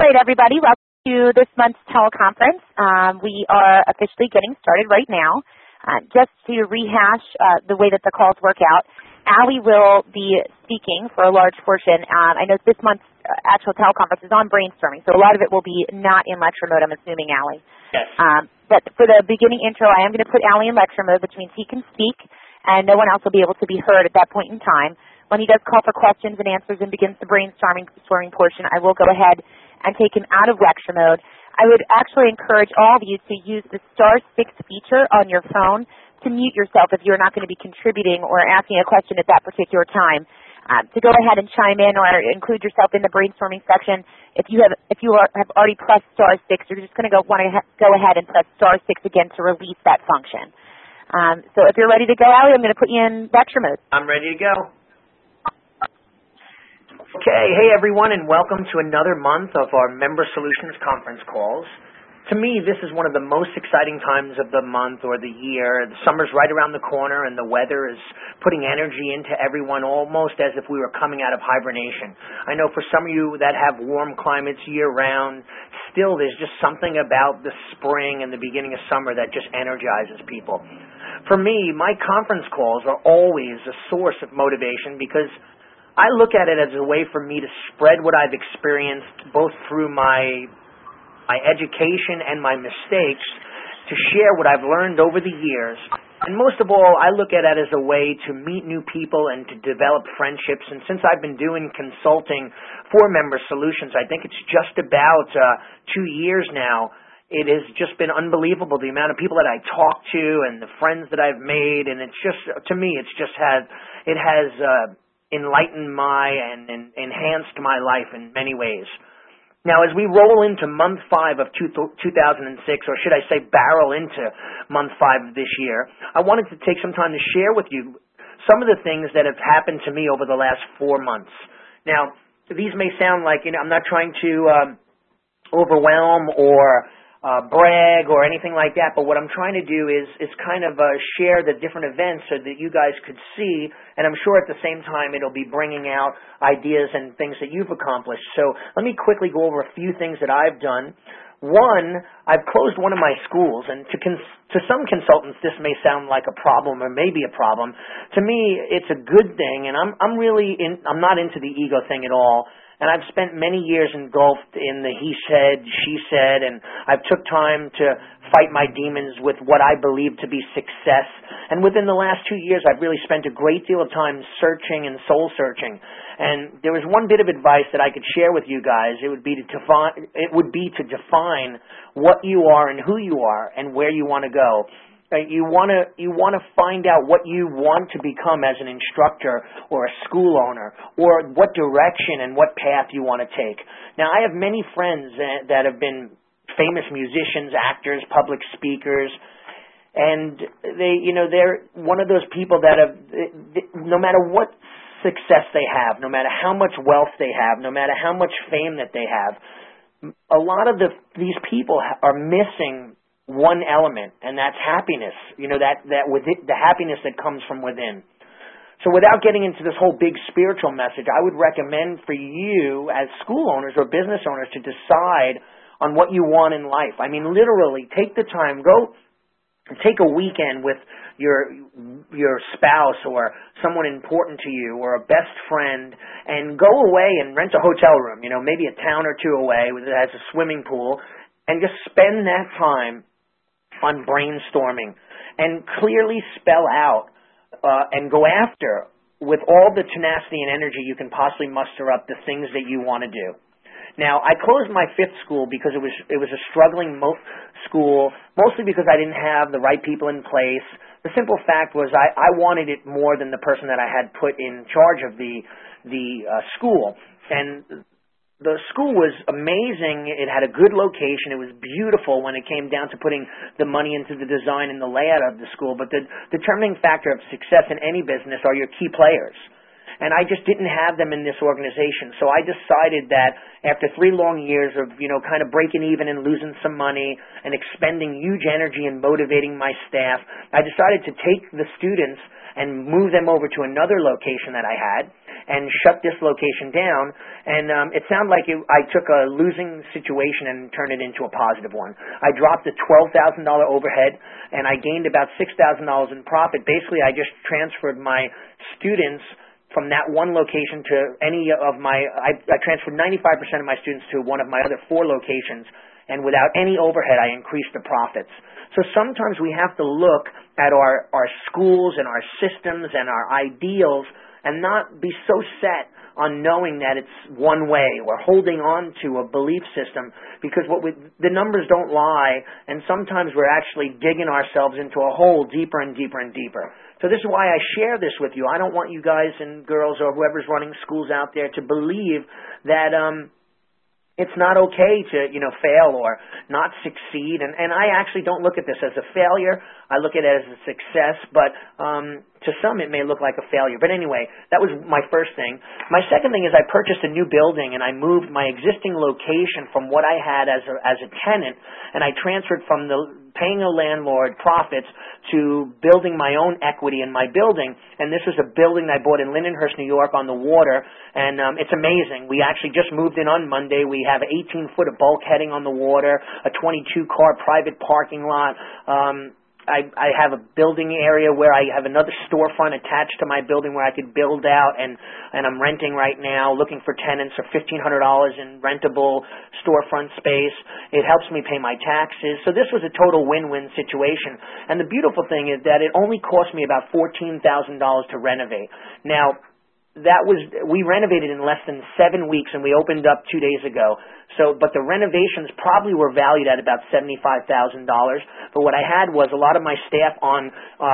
right, everybody. Welcome to this month's teleconference. We are officially getting started right now. Just to rehash the way that the calls work out, Allie will be speaking for a large portion. I know this month's actual teleconference is on brainstorming, so a lot of it will be not in lecture mode, I'm assuming, Allie. Yes. But for the beginning intro, I am going to put Allie in lecture mode, which means he can speak, and no one else will be able to be heard at that point in time. When he does call for questions and answers and begins the brainstorming portion, I will go ahead and take him out of lecture mode. I would actually encourage all of you to use the *6 feature on your phone to mute yourself if you're not going to be contributing or asking a question at that particular time. To go ahead and chime in or include yourself in the brainstorming section, if you have already pressed *6, you're just going to want to go ahead and press *6 again to release that function. So if you're ready to go, Allie, I'm going to put you in lecture mode. I'm ready to go. Okay, hey everyone, and welcome to another month of our Member Solutions conference calls. To me, this is one of the most exciting times of the month or the year. The summer's right around the corner, and the weather is putting energy into everyone almost as if we were coming out of hibernation. I know for some of you that have warm climates year-round, still there's just something about the spring and the beginning of summer that just energizes people. For me, my conference calls are always a source of motivation because I look at it as a way for me to spread what I've experienced both through my education and my mistakes, to share what I've learned over the years. And most of all, I look at it as a way to meet new people and to develop friendships. And since I've been doing consulting for Member Solutions, I think it's just about 2 years now, it has just been unbelievable, the amount of people that I talk to and the friends that I've made. And it's just, to me, it has enlightened and enhanced my life in many ways. Now, as we roll into month 5 of 2006, or should I say barrel into month 5 of this year, I wanted to take some time to share with you some of the things that have happened to me over the last 4 months. Now, these may sound like, I'm not trying to overwhelm or brag or anything like that, but what I'm trying to do is kind of share the different events so that you guys could see, and I'm sure at the same time it'll be bringing out ideas and things that you've accomplished. So let me quickly go over a few things that I've done. One, I've closed one of my schools, and to some consultants this may sound like a problem or maybe a problem. To me, it's a good thing, and I'm not into the ego thing at all. And I've spent many years engulfed in the he said, she said, and I've took time to fight my demons with what I believe to be success. And within the last 2 years, I've really spent a great deal of time searching and soul searching. And there was one bit of advice that I could share with you guys. It would be to define what you are and who you are and where you want to go. You want to find out what you want to become as an instructor or a school owner, or what direction and what path you want to take. Now, I have many friends that have been famous musicians, actors, public speakers, and they're one of those people that no matter what success they have, no matter how much wealth they have, no matter how much fame that they have, a lot of these people are missing one element, and that's happiness. The happiness that comes from within. So without getting into this whole big spiritual message, I would recommend for you as school owners or business owners to decide on what you want in life. I mean, literally, take the time, go take a weekend with your spouse or someone important to you or a best friend, and go away and rent a hotel room, maybe a town or two away that has a swimming pool, and just spend that time on brainstorming and clearly spell out and go after with all the tenacity and energy you can possibly muster up the things that you want to do. Now, I closed my 5th school because it was a struggling school, mostly because I didn't have the right people in place. The simple fact was I wanted it more than the person that I had put in charge of the school. And the school was amazing. It had a good location. It was beautiful when it came down to putting the money into the design and the layout of the school. But the determining factor of success in any business are your key players. And I just didn't have them in this organization. So I decided that after 3 long years of, kind of breaking even and losing some money and expending huge energy and motivating my staff, I decided to take the students and move them over to another location that I had and shut this location down. And it sounded like I took a losing situation and turned it into a positive one. I dropped a $12,000 overhead, and I gained about $6,000 in profit. Basically, I just transferred my students from that one location to any of I transferred 95% of my students to one of my other 4 locations, and without any overhead, I increased the profits. So sometimes we have to look at our schools and our systems and our ideals and not be so set on knowing that it's one way or holding on to a belief system, because the numbers don't lie, and sometimes we're actually digging ourselves into a hole deeper and deeper and deeper. So this is why I share this with you. I don't want you guys and girls or whoever's running schools out there to believe that it's not okay to, fail or not succeed. And I actually don't look at this as a failure. I look at it as a success, but to some it may look like a failure. But anyway, that was my first thing. My second thing is I purchased a new building, and I moved my existing location from what I had as a tenant, and I transferred from paying a landlord profits to building my own equity in my building. And this is a building I bought in Lindenhurst, New York on the water, and it's amazing. We actually just moved in on Monday. We have 18-foot of bulkheading on the water, a 22-car private parking lot. I have a building area where I have another storefront attached to my building where I could build out, and I'm renting right now, looking for tenants for $1,500 in rentable storefront space. It helps me pay my taxes. So this was a total win-win situation. And the beautiful thing is that it only cost me about $14,000 to renovate. Now, we renovated in less than 7 weeks, and we opened up 2 days ago. But the renovations probably were valued at about $75,000. But what I had was a lot of my staff on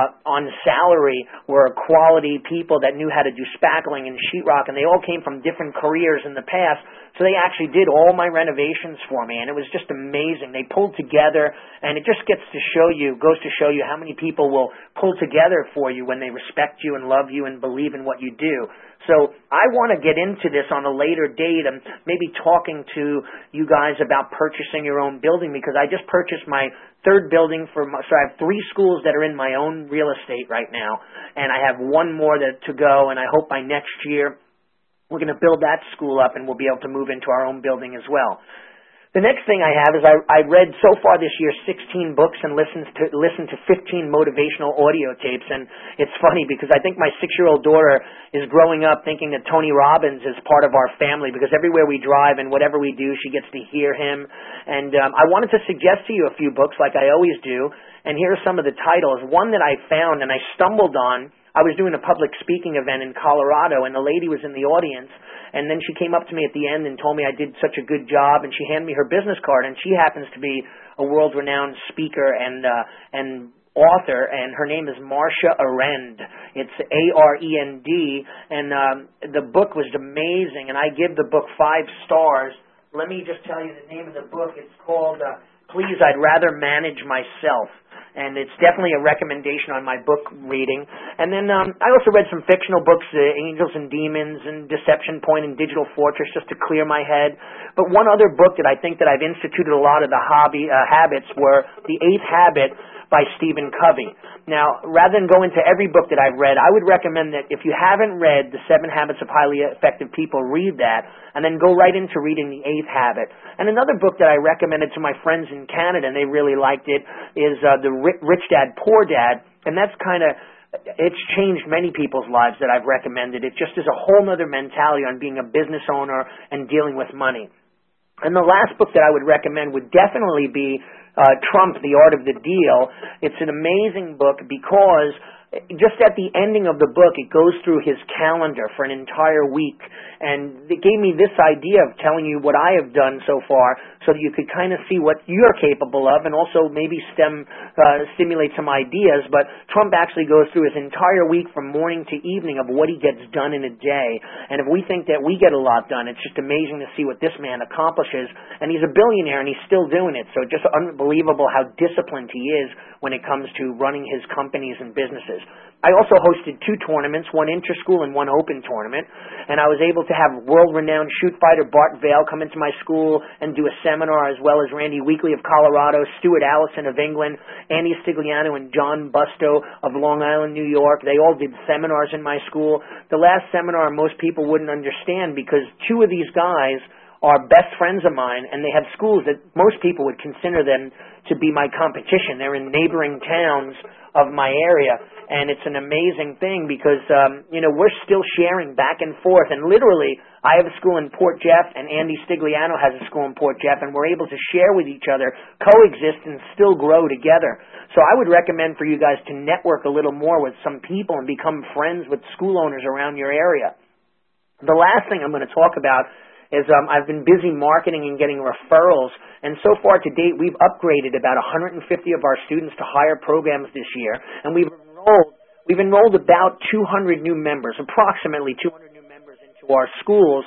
salary were quality people that knew how to do spackling and sheetrock, and they all came from different careers in the past. So they actually did all my renovations for me, and it was just amazing. They pulled together, and it just goes to show you how many people will pull together for you when they respect you and love you and believe in what you do. So I want to get into this on a later date and maybe talking to you guys about purchasing your own building, because I just purchased my 3rd building so I have 3 schools that are in my own real estate right now, and I have 1 more to go, and I hope by next year we're going to build that school up and we'll be able to move into our own building as well. The next thing I have is I read so far this year 16 books and listened to 15 motivational audio tapes. And it's funny because I think my 6-year-old daughter is growing up thinking that Tony Robbins is part of our family, because everywhere we drive and whatever we do, she gets to hear him. And I wanted to suggest to you a few books like I always do. And here are some of the titles. One that I found and I stumbled on. I was doing a public speaking event in Colorado, and the lady was in the audience, and then she came up to me at the end and told me I did such a good job, and she handed me her business card, and she happens to be a world-renowned speaker and author, and her name is Marsha Arend. It's A-R-E-N-D, and the book was amazing, and I give the book 5 stars. Let me just tell you the name of the book. It's called Please, I'd Rather Manage Myself. And it's definitely a recommendation on my book reading. And then I also read some fictional books, Angels and Demons and Deception Point and Digital Fortress, just to clear my head. But one other book that I think that I've instituted a lot of the habits were The 8th Habit by Stephen Covey. Now, rather than go into every book that I've read, I would recommend that if you haven't read The 7 Habits of Highly Effective People, read that, and then go right into reading The 8th Habit. And another book that I recommended to my friends in Canada, and they really liked it, is The Rich Dad, Poor Dad, and that's it's changed many people's lives that I've recommended. It just is a whole other mentality on being a business owner and dealing with money. And the last book that I would recommend would definitely be Trump, The Art of the Deal. It's an amazing book because just at the ending of the book, it goes through his calendar for an entire week. And it gave me this idea of telling you what I have done so far so that you could kind of see what you're capable of and also maybe stimulate some ideas. But Trump actually goes through his entire week from morning to evening of what he gets done in a day. And if we think that we get a lot done, it's just amazing to see what this man accomplishes. And he's a billionaire and he's still doing it. So just unbelievable how disciplined he is when it comes to running his companies and businesses. I also hosted 2 tournaments, one inter-school and one open tournament, and I was able to have world-renowned shoot fighter Bart Vale come into my school and do a seminar, as well as Randy Weekly of Colorado, Stuart Allison of England, Andy Stigliano and John Busto of Long Island, New York. They all did seminars in my school. The last seminar most people wouldn't understand because 2 of these guys are best friends of mine, and they have schools that most people would consider them to be my competition. They're in neighboring towns of my area, and it's an amazing thing because, we're still sharing back and forth, and literally, I have a school in Port Jeff, and Andy Stigliano has a school in Port Jeff, and we're able to share with each other, coexist, and still grow together. So I would recommend for you guys to network a little more with some people and become friends with school owners around your area. The last thing I'm going to talk about is I've been busy marketing and getting referrals, and so far to date we've upgraded about 150 of our students to higher programs this year, and we've enrolled about 200 new members, approximately 200 new members into our schools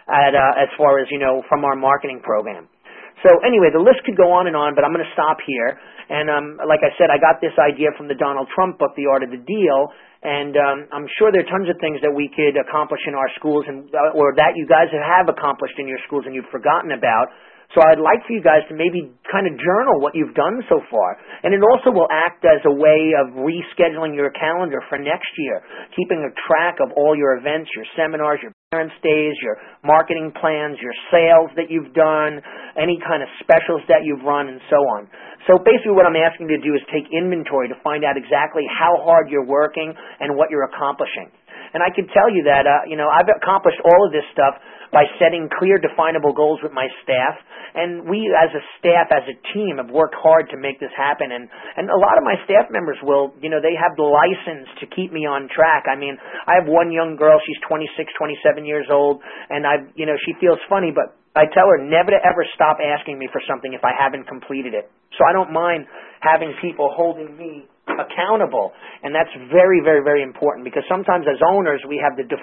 as far as, from our marketing program. So anyway, the list could go on, but I'm going to stop here. And like I said, I got this idea from the Donald Trump book, The Art of the Deal, and I'm sure there are tons of things that we could accomplish in our schools or that you guys have accomplished in your schools and you've forgotten about. So I'd like for you guys to maybe kind of journal what you've done so far. And it also will act as a way of rescheduling your calendar for next year, keeping a track of all your events, your seminars, your parents' days, your marketing plans, your sales that you've done, any kind of specials that you've run, and so on. So basically what I'm asking you to do is take inventory to find out exactly how hard you're working and what you're accomplishing. And I can tell you that, I've accomplished all of this stuff by setting clear, definable goals with my staff. And we, as a staff, as a team, have worked hard to make this happen. And a lot of my staff members they have the license to keep me on track. I mean, I have one young girl, she's 26, 27 years old, and she feels funny, but I tell her never to ever stop asking me for something if I haven't completed it. So I don't mind having people holding me accountable, and that's very, very, very important because sometimes as owners we have the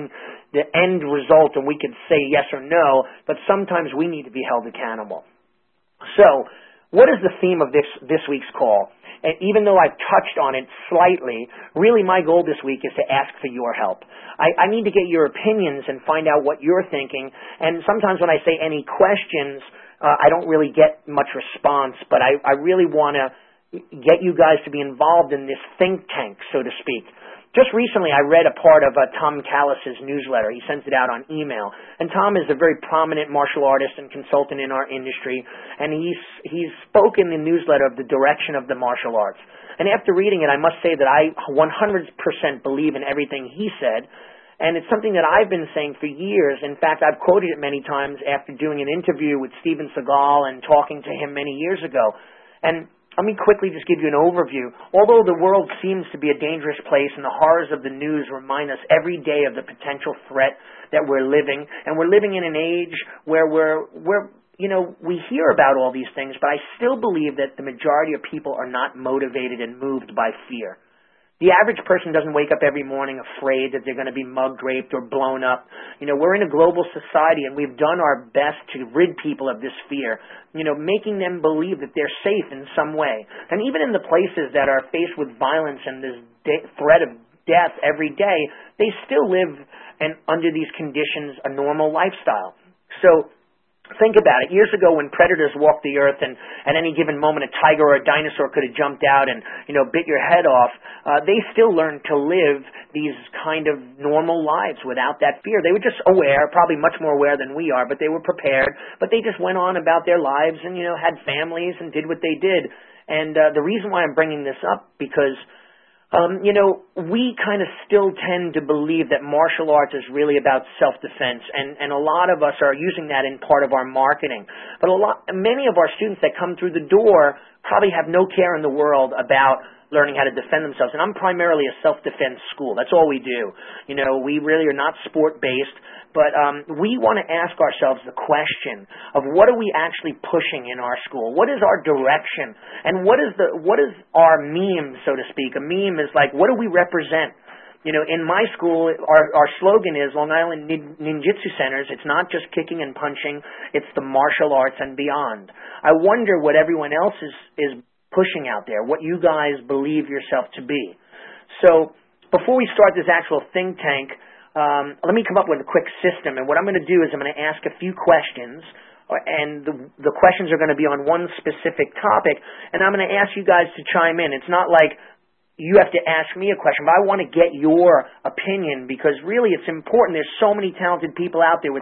end result and we can say yes or no, but sometimes we need to be held accountable. So what is the theme of this week's call? And even though I've touched on it slightly, really my goal this week is to ask for your help. I need to get your opinions and find out what you're thinking, and sometimes when I say any questions, I don't really get much response, but I really want to get you guys to be involved in this think tank, so to speak. Just recently, I read a part of Tom Callis' newsletter. He sends it out on email. And Tom is a very prominent martial artist and consultant in our industry, and he's spoken in the newsletter of the direction of the martial arts. And after reading it, I must say that I 100% believe in everything he said, and it's something that I've been saying for years. In fact, I've quoted it many times after doing an interview with Steven Seagal and talking to him many years ago. And let me quickly just give you an overview. Although the world seems to be a dangerous place and the horrors of the news remind us every day of the potential threat that we're living, and we're living in an age where we hear about all these things, but I still believe that the majority of people are not motivated and moved by fear. The average person doesn't wake up every morning afraid that they're going to be mugged, raped, or blown up. We're in a global society, and we've done our best to rid people of this fear, making them believe that they're safe in some way. And even in the places that are faced with violence and this threat of death every day, they still live under these conditions a normal lifestyle. So think about it. Years ago when predators walked the earth and at any given moment a tiger or a dinosaur could have jumped out and, bit your head off, they still learned to live these kind of normal lives without that fear. They were just aware, probably much more aware than we are, but they were prepared. But they just went on about their lives and, had families and did what they did. And the reason why I'm bringing this up, because we kind of still tend to believe that martial arts is really about self-defense, and a lot of us are using that in part of our marketing. But many of our students that come through the door probably have no care in the world about learning how to defend themselves. And I'm primarily a self-defense school. That's all we do. We really are not sport-based, but we want to ask ourselves the question of what are we actually pushing in our school? What is our direction? And what is our meme, so to speak? A meme is like, what do we represent? In my school, our slogan is Long Island Ninjutsu Centers. It's not just kicking and punching. It's the martial arts and beyond. I wonder what everyone else is pushing out there, what you guys believe yourself to be. So before we start this actual think tank, let me come up with a quick system. And what I'm going to do is I'm going to ask a few questions, and the questions are going to be on one specific topic, and I'm going to ask you guys to chime in. It's not like you have to ask me a question, but I want to get your opinion because really it's important. There's so many talented people out there with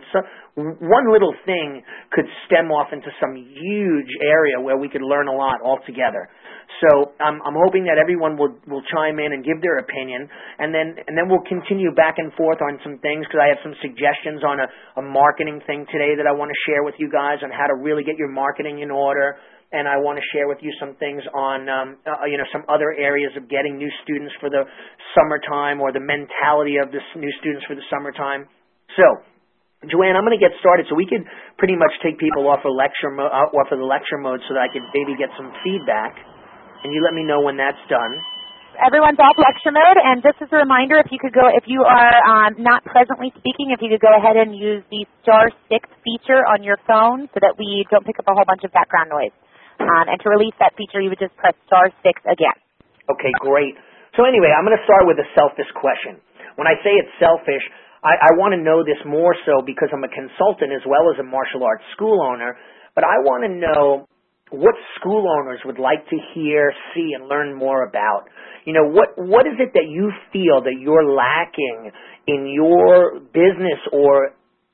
one little thing could stem off into some huge area where we could learn a lot all together. So I'm hoping that everyone will chime in and give their opinion, and then we'll continue back and forth on some things because I have some suggestions on a marketing thing today that I want to share with you guys on how to really get your marketing in order. And I want to share with you some things on, some other areas of getting new students for the summertime or the mentality of the new students for the summertime. So, Joanne, I'm going to get started. So we could pretty much take people off of the lecture mode so that I could maybe get some feedback. And you let me know when that's done. Everyone's off lecture mode, and just as a reminder, if you are not presently speaking, if you could go ahead and use the *6 feature on your phone so that we don't pick up a whole bunch of background noise. And to release that feature, you would just press *6 again. Okay, great. So anyway, I'm going to start with a selfish question. When I say it's selfish, I want to know this more so because I'm a consultant as well as a martial arts school owner, but I want to know what school owners would like to hear, see, and learn more about. What is it that you feel that you're lacking in your business or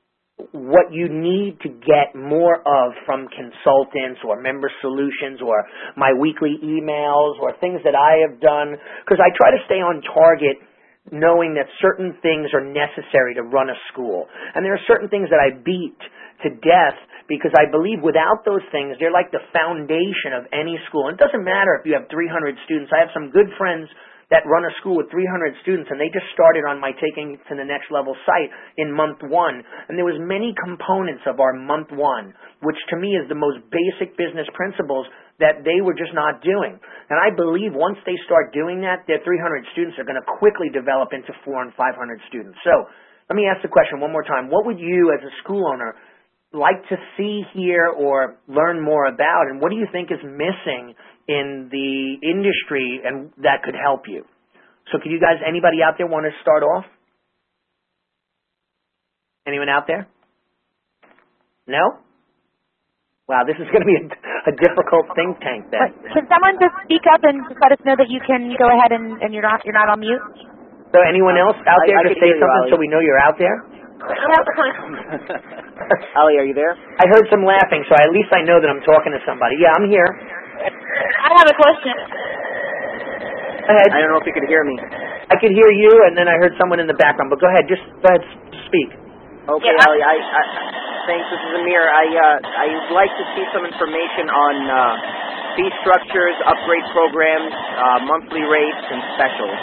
what you need to get more of from consultants or member solutions or my weekly emails or things that I have done, because I try to stay on target knowing that certain things are necessary to run a school. And there are certain things that I beat to death because I believe without those things, they're like the foundation of any school. And it doesn't matter if you have 300 students. I have some good friends that run a school with 300 students, and they just started on my Taking to the Next Level site in month 1. And there was many components of our month 1, which to me is the most basic business principles that they were just not doing. And I believe once they start doing that, their 300 students are going to quickly develop into 400 and 500 students. So let me ask the question one more time. What would you as a school owner like to see, hear, or learn more about, and what do you think is missing in the industry and that could help you? So could you guys, anybody out there want to start off? Anyone out there? No? Wow, this is going to be a difficult think tank then. Can someone just speak up and just let us know that you can go ahead and you're not on mute? So anyone else out there just say something so we know you're out there? Ali, are you there? I heard some laughing, so at least I know that I'm talking to somebody. Yeah, I'm here. I have a question. Go ahead. I don't know if you could hear me. I could hear you, and then I heard someone in the background. But go ahead, speak. Okay, Yeah, Ali. Thanks. This is Amir. I'd like to see some information on fee structures, upgrade programs, monthly rates, and specials.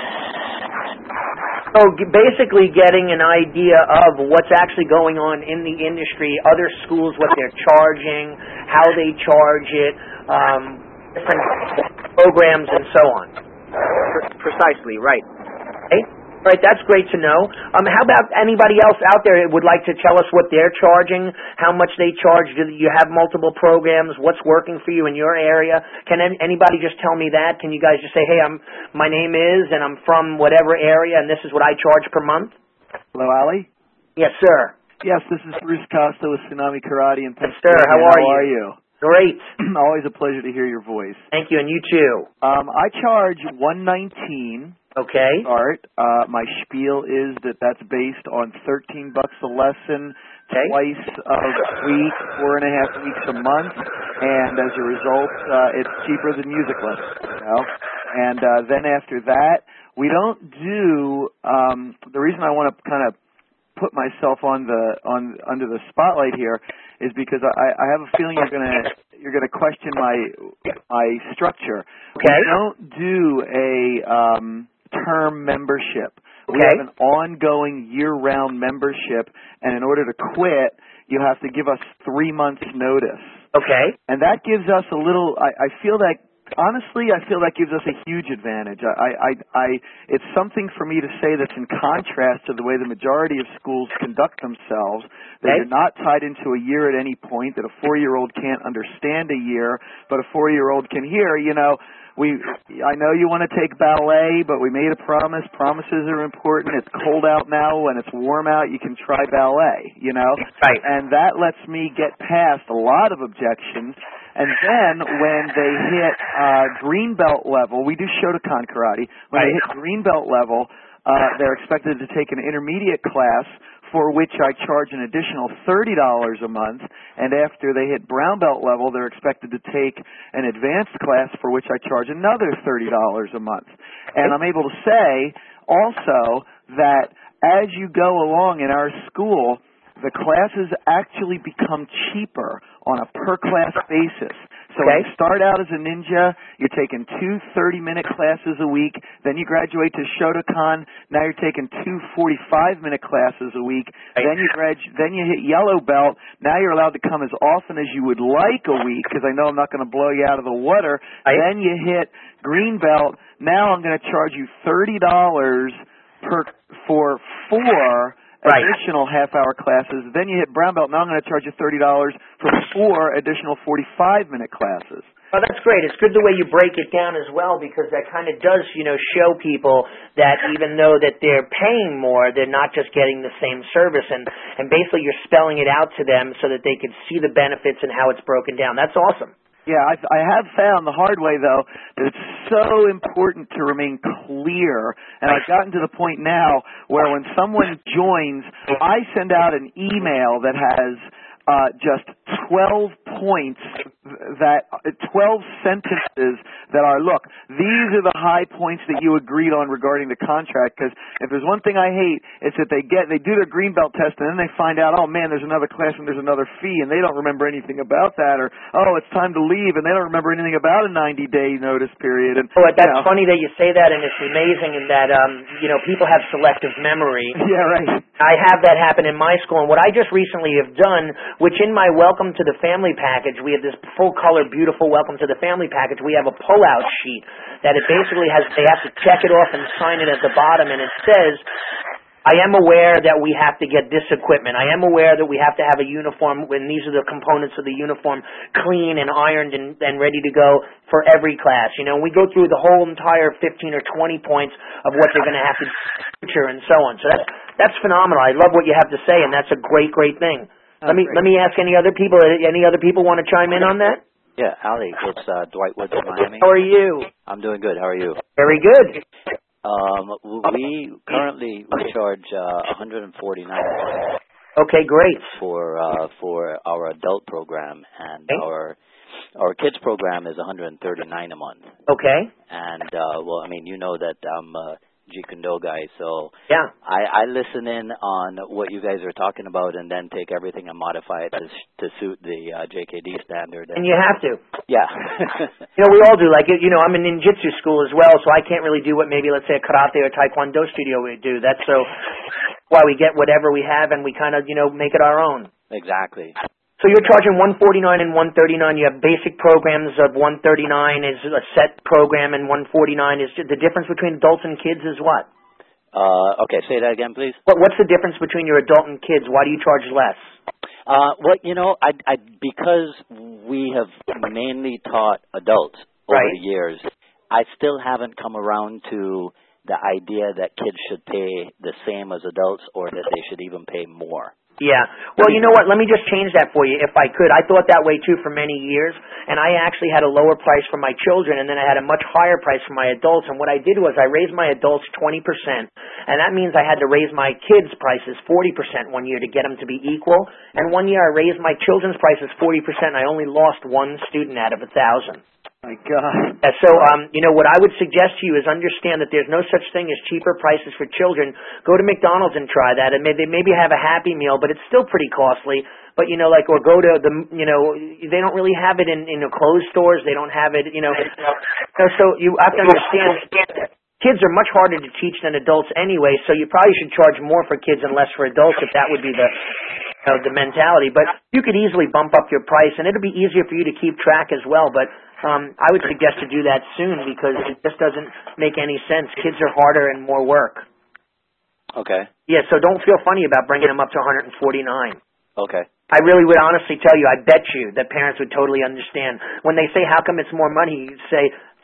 So basically getting an idea of what's actually going on in the industry, other schools, what they're charging, how they charge it, different programs, and so on. Precisely, right. Okay. All right, that's great to know. How about anybody else out there that would like to tell us what they're charging, how much they charge? Do you have multiple programs? What's working for you in your area? Can anybody just tell me that? Can you guys just say, hey, my name is, and I'm from whatever area, and this is what I charge per month? Hello, Ali? Yes, sir. Yes, this is Bruce Costa with Tsunami Karate in Pennsylvania. Sir, how are you? Great. Always a pleasure to hear your voice. Thank you, and you too. I charge $119. Okay. Start. My spiel is that's based on $13 a lesson, twice a week, 4.5 weeks a month, and as a result, it's cheaper than music lessons. And then after that, we don't do. The reason I want to kind of put myself under the spotlight here is because I have a feeling you're gonna question my structure. Okay. We don't do a term membership. Okay. We have an ongoing year-round membership, and in order to quit, you have to give us 3 months' notice. Okay. And that gives us a little. I feel that. Honestly, I feel that gives us a huge advantage. It's something for me to say that's in contrast to the way the majority of schools conduct themselves. That you're not tied into a year at any point, that a 4-year-old can't understand a year, but a 4-year-old can hear, I know you want to take ballet, but we made a promise. Promises are important. It's cold out now. When it's warm out, you can try ballet, you know? Right. And that lets me get past a lot of objections. And then when they hit green belt level, we do Shotokan karate. When they hit green belt level, they're expected to take an intermediate class, for which I charge an additional $30 a month, and after they hit brown belt level, they're expected to take an advanced class, for which I charge another $30 a month. And I'm able to say also that as you go along in our school, the classes actually become cheaper on a per-class basis. So when you start out as a ninja, you're taking 2 30-minute classes a week. Then you graduate to Shotokan. Now you're taking 2 45-minute classes a week. Then you hit yellow belt. Now you're allowed to come as often as you would like a week, because I know I'm not going to blow you out of the water. Then you hit green belt. Now I'm going to charge you $30 for 4 additional half-hour classes. Then you hit brown belt. Now I'm going to charge you $30 for 4 additional 45-minute classes. Well, that's great. It's good the way you break it down as well, because that kind of does, show people that even though that they're paying more, they're not just getting the same service. And basically you're spelling it out to them so that they can see the benefits and how it's broken down. That's awesome. Yeah, I have found the hard way, though, that it's so important to remain clear. And I've gotten to the point now where when someone joins, I send out an email that has just 12 points, 12 sentences that are, look, these are the high points that you agreed on regarding the contract, because if there's one thing I hate, it's that they do their green belt test and then they find out, oh man, there's another class and there's another fee, and they don't remember anything about that, or, oh, it's time to leave, and they don't remember anything about a 90-day notice period. And that's funny that you say that, and it's amazing in that, people have selective memory. Yeah, right. I have that happen in my school, and what I just recently have done, which in my Welcome to the Family package, we have this full-color, beautiful Welcome to the Family package. We have a pull-out sheet that it basically has, they have to check it off and sign it at the bottom, and it says, I am aware that we have to get this equipment. I am aware that we have to have a uniform, and these are the components of the uniform, clean and ironed and ready to go for every class. We go through the whole entire 15 or 20 points of what they're going to have to do and so on. So that's phenomenal. I love what you have to say, and that's a great, great thing. Let me ask any other people want to chime in on that? Yeah, Ali, it's Dwight Woods of Miami. How are you? I'm doing good. How are you? Very good. We currently charge $149. Okay, great. For our adult program, and our kids program is $139 a month. Okay. And you know that I'm Jeet Kune Do guy, so yeah, I listen in on what you guys are talking about, and then take everything and modify it to suit the JKD standard. And you have to. Yeah. We all do. I'm in ninjutsu school as well, so I can't really do what maybe, let's say, a karate or taekwondo studio would do. That's why we get whatever we have, and we kind of, make it our own. Exactly. So you're charging $149 and $139. You have basic programs of $139 is a set program, and $149 is the difference between adults and kids is what? Okay, say that again, please. What's the difference between your adult and kids? Why do you charge less? Because we have mainly taught adults over the years, I still haven't come around to the idea that kids should pay the same as adults, or that they should even pay more. Yeah. Well, you know what? Let me just change that for you if I could. I thought that way, too, for many years, and I actually had a lower price for my children, and then I had a much higher price for my adults, and what I did was I raised my adults 20%, and that means I had to raise my kids' prices 40% one year to get them to be equal, and one year I raised my children's prices 40%, and I only lost one student out of 1,000. My God. So, what I would suggest to you is understand that there's no such thing as cheaper prices for children. Go to McDonald's and try that. And they maybe have a Happy Meal, but it's still pretty costly. But, or go to they don't really have it in clothes stores. They don't have it, So you have to understand, kids are much harder to teach than adults anyway, so you probably should charge more for kids and less for adults if that would be the mentality. But you could easily bump up your price, and it'll be easier for you to keep track as well. But I would suggest to do that soon, because it just doesn't make any sense. Kids are harder and more work. Okay. Yeah, so don't feel funny about bringing them up to $149. Okay. I really would honestly tell you, I bet you that parents would totally understand. When they say, how come it's more money, you say, do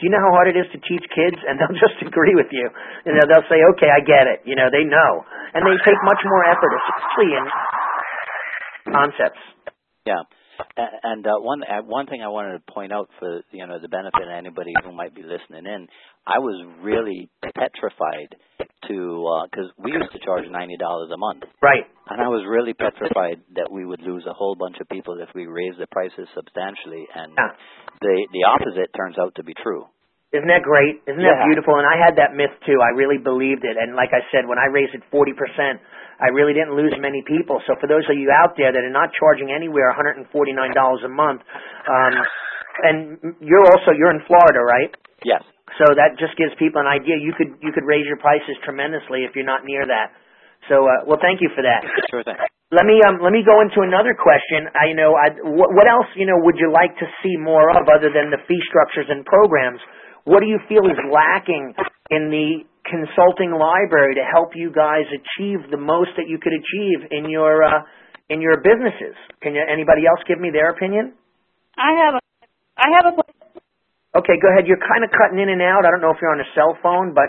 do you know how hard it is to teach kids? And they'll just agree with you. They'll say, okay, I get it. They know. And they take much more effort, especially in concepts. Yeah. And one thing I wanted to point out for the benefit of anybody who might be listening in, I was really petrified because we used to charge $90 a month, right? And I was really petrified that we would lose a whole bunch of people if we raised the prices substantially, and the opposite turns out to be true. Isn't that great? Isn't that beautiful? And I had that myth too. I really believed it. And like I said, when I raised it 40%, I really didn't lose many people. So for those of you out there that are not charging anywhere $149 a month, and you're in Florida, right? Yes. So that just gives people an idea. You could raise your prices tremendously if you're not near that. So well, thank you for that. Sure thing. Let me go into another question. What else would you like to see more of other than the fee structures and programs? What do you feel is lacking in the consulting library to help you guys achieve the most that you could achieve in your businesses? Anybody else give me their opinion? I have a question. Okay, go ahead. You're kind of cutting in and out. I don't know if you're on a cell phone, but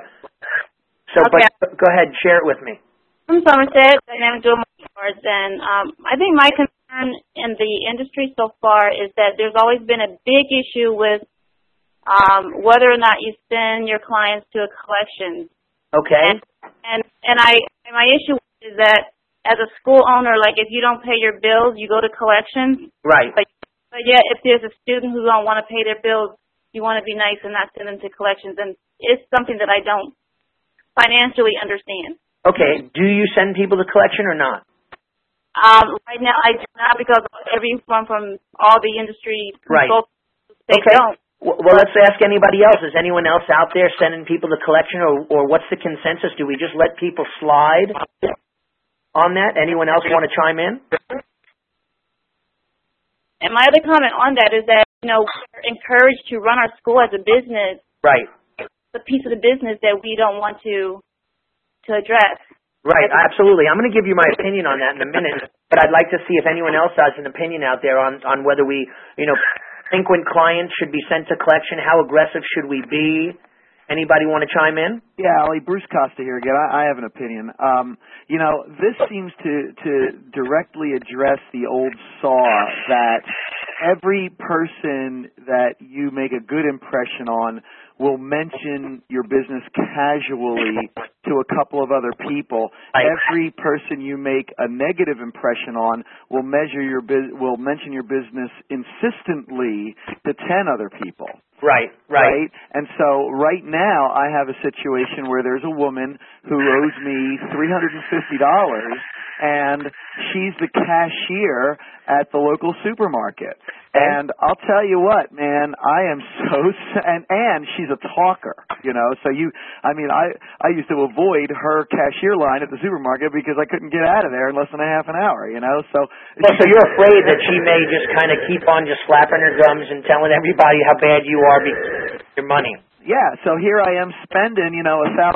go ahead, share it with me. I'm Somerset, Dynamic Dual Marketing Cards, and I think my concern in the industry so far is that there's always been a big issue with whether or not you send your clients to a collection. Okay. And my issue is that as a school owner, like if you don't pay your bills, you go to collections. Right. But yet if there's a student who don't want to pay their bills, you want to be nice and not send them to collections. And it's something that I don't financially understand. Okay. Do you send people to collection or not? Right now I do not, because everyone from all the industry consultants, they don't. Well, let's ask anybody else. Is anyone else out there sending people to collection, or what's the consensus? Do we just let people slide on that? Anyone else want to chime in? And my other comment on that is that, we're encouraged to run our school as a business. Right. The piece of the business that we don't want to address. Right, absolutely. I'm going to give you my opinion on that in a minute, but I'd like to see if anyone else has an opinion out there on whether we, delinquent clients should be sent to collection. How aggressive should we be? Anybody want to chime in? Yeah, Ali, Bruce Costa here again. I have an opinion. This seems to directly address the old saw that every person that you make a good impression on will mention your business casually to a couple of other people. Every person you make a negative impression on will mention your business insistently to 10 other people. Right. And so right now I have a situation where there's a woman who owes me $350, and she's the cashier at the local supermarket. And I'll tell you what, man, I am and she's a talker, so I used to avoid her cashier line at the supermarket because I couldn't get out of there in less than a half an hour, so. Well, so you're afraid that she may just kind of keep on just slapping her gums and telling everybody how bad you are because of your money. Yeah, so here I am spending, $1,000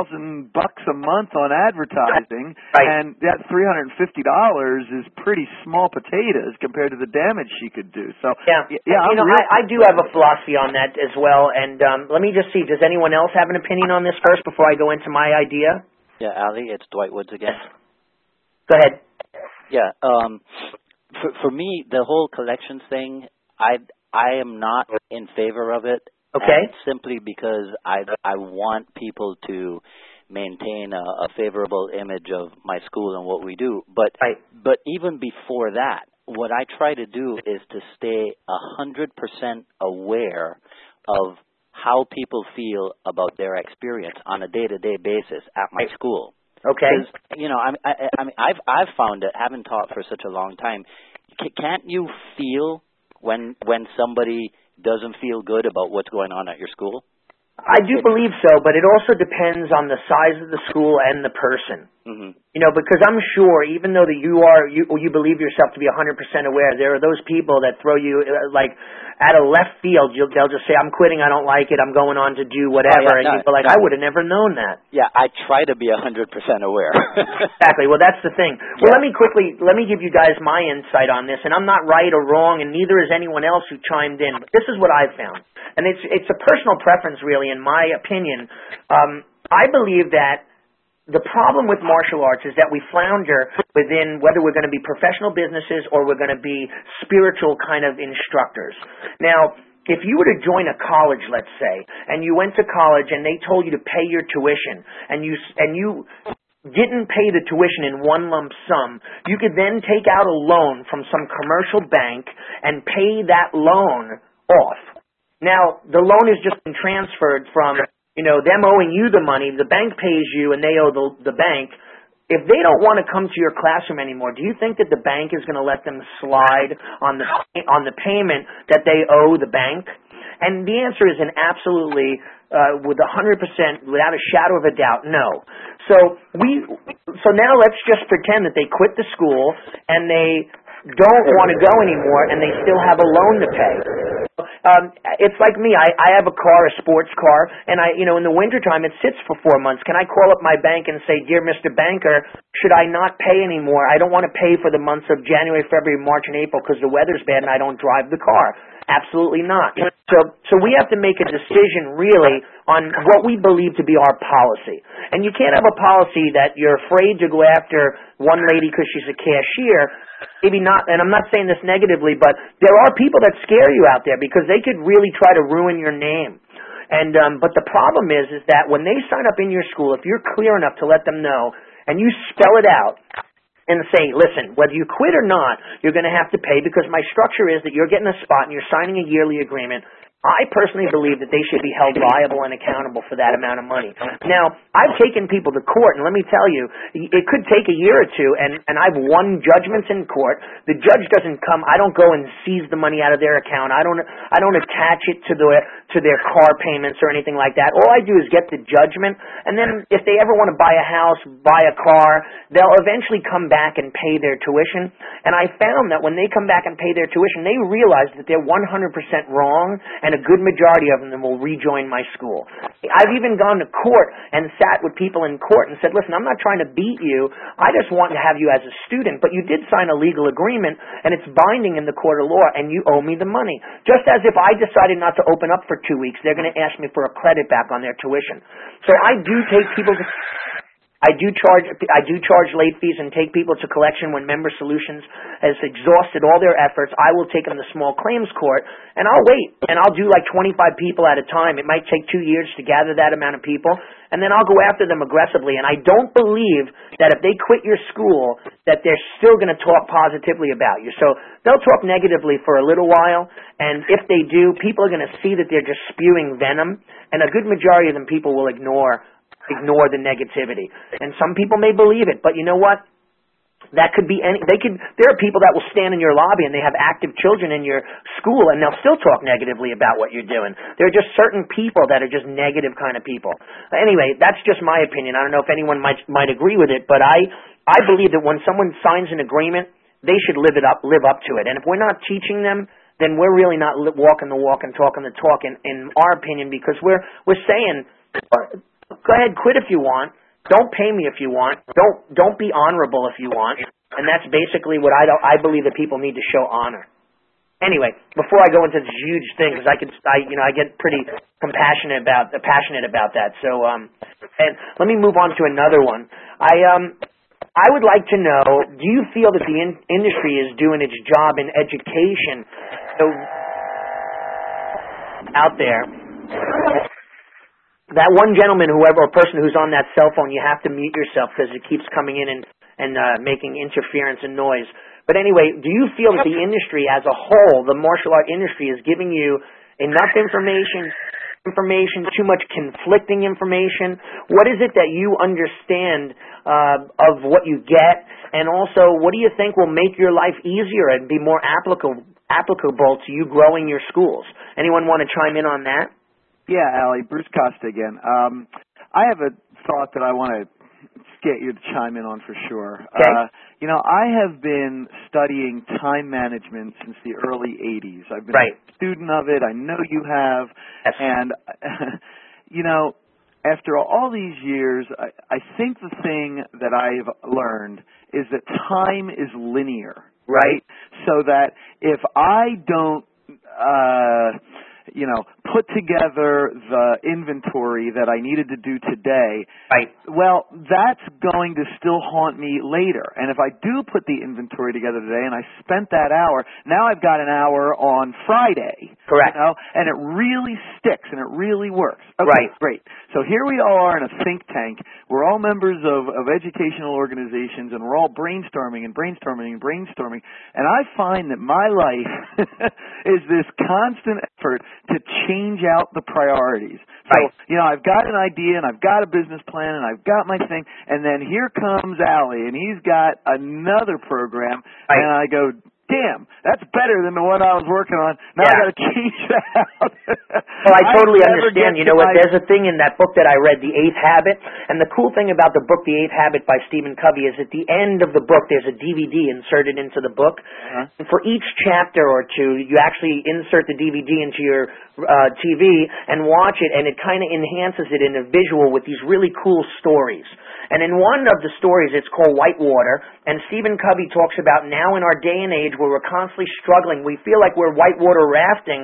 a month on advertising, and that $350 is pretty small potatoes compared to the damage she could do. So I do have a philosophy on that as well. And let me just see, does anyone else have an opinion on this first before I go into my idea? Yeah, Ali, it's Dwight Woods again. Go ahead. Yeah, for me, the whole collections thing, I am not in favor of it. Okay. Simply because I want people to maintain a favorable image of my school and what we do. But even before that, what I try to do is to stay 100% aware of how people feel about their experience on a day-to-day basis at my school. Okay. Because, I've found that having taught for such a long time, can't you feel when somebody doesn't feel good about what's going on at your school? I do believe so, but it also depends on the size of the school and the person. Mm-hmm. You know, because I'm sure, even though that you believe yourself to be 100% aware, there are those people that throw you like out of left field. They'll just say, "I'm quitting. I don't like it. I'm going on to do whatever," and you go like, "I would have never known that." Yeah, I try to be 100% aware. Exactly. Well, that's the thing. Well, let me give you guys my insight on this, and I'm not right or wrong, and neither is anyone else who chimed in. But this is what I've found, and it's a personal preference, really, in my opinion. I believe that the problem with martial arts is that we flounder within whether we're going to be professional businesses or we're going to be spiritual kind of instructors. Now, if you were to join a college, let's say, and you went to college and they told you to pay your tuition, and you didn't pay the tuition in one lump sum, you could then take out a loan from some commercial bank and pay that loan off. Now, the loan has just been transferred from them owing you the money, the bank pays you and they owe the bank. If they don't want to come to your classroom anymore, do you think that the bank is going to let them slide on the payment that they owe the bank? And the answer is an absolutely, with 100%, without a shadow of a doubt, no. So now let's just pretend that they quit the school and they don't want to go anymore and they still have a loan to pay. It's like me. I have a car, a sports car, and in the wintertime it sits for 4 months. Can I call up my bank and say, "Dear Mr. Banker, should I not pay anymore? I don't want to pay for the months of January, February, March, and April because the weather's bad and I don't drive the car." Absolutely not. So we have to make a decision really on what we believe to be our policy. And you can't have a policy that you're afraid to go after one lady because she's a cashier. Maybe not, and I'm not saying this negatively, but there are people that scare you out there because they could really try to ruin your name. And but the problem is that when they sign up in your school, if you're clear enough to let them know and you spell it out and say, "Listen, whether you quit or not, you're going to have to pay because my structure is that you're getting a spot and you're signing a yearly agreement," I personally believe that they should be held liable and accountable for that amount of money. Now, I've taken people to court, and let me tell you, it could take a year or two, and I've won judgments in court. The judge doesn't come. I don't go and seize the money out of their account. I don't attach it to their car payments or anything like that. All I do is get the judgment, and then if they ever want to buy a house, buy a car, they'll eventually come back and pay their tuition. And I found that when they come back and pay their tuition, they realize that they're 100% wrong, and a good majority of them will rejoin my school. I've even gone to court and sat with people in court and said, "Listen, I'm not trying to beat you. I just want to have you as a student, but you did sign a legal agreement, and it's binding in the court of law, and you owe me the money." Just as if I decided not to open up for 2 weeks, they're going to ask me for a credit back on their tuition. So I do take people to... I do charge late fees and take people to collection when Member Solutions has exhausted all their efforts. I will take them to small claims court, and I'll wait, and I'll do like 25 people at a time. It might take 2 years to gather that amount of people, and then I'll go after them aggressively. And I don't believe that if they quit your school that they're still going to talk positively about you. So they'll talk negatively for a little while, and if they do, people are going to see that they're just spewing venom, and a good majority of them people will ignore the negativity. And some people may believe it, but you know what? That could be there are people that will stand in your lobby and they have active children in your school and they'll still talk negatively about what you're doing. There are just certain people that are just negative kind of people. Anyway, that's just my opinion. I don't know if anyone might agree with it, but I believe that when someone signs an agreement, they should live up to it. And if we're not teaching them, then we're really not walking the walk and talking the talk in our opinion, because we're saying, go ahead, quit if you want. Don't pay me if you want. Don't be honorable if you want. And that's basically what I believe that people need to show honor. Anyway, before I go into this huge thing, because I get pretty passionate about that. So, and let me move on to another one. I would like to know: do you feel that the industry is doing its job in education? So, out there. That one gentleman, or person who's on that cell phone, you have to mute yourself because it keeps coming in and making interference and noise. But anyway, do you feel that the industry as a whole, the martial art industry, is giving you enough information, too much conflicting information? What is it that you understand of what you get? And also, what do you think will make your life easier and be more applicable to you growing your schools? Anyone want to chime in on that? Yeah, Allie, Bruce Costa again. I have a thought that I want to get you to chime in on for sure. Okay. I have been studying time management since the early 80s. I've been a student of it. I know you have. Yes. And, after all these years, I think the thing that I've learned is that time is linear, right? So that if I don't, put together the inventory that I needed to do today, well, that's going to still haunt me later. And if I do put the inventory together today and I spent that hour, now I've got an hour on Friday. Correct. And it really sticks and it really works. Okay, great. So here we all are in a think tank. We're all members of educational organizations, and we're all brainstorming. And I find that my life is this constant effort to change out the priorities. So, I've got an idea, and I've got a business plan, and I've got my thing, and then here comes Allie, and he's got another program, and I go, damn, that's better than the one I was working on. Now I got to change that out. Well, I totally understand. You know what? There's a thing in that book that I read, The 8th Habit, and the cool thing about the book, The 8th Habit by Stephen Covey, is at the end of the book, there's a DVD inserted into the book. And for each chapter or two, you actually insert the DVD into your TV and watch it, and it kind of enhances it in a visual with these really cool stories. And in one of the stories, it's called Whitewater, and Stephen Covey talks about now in our day and age where we're constantly struggling, we feel like we're whitewater rafting.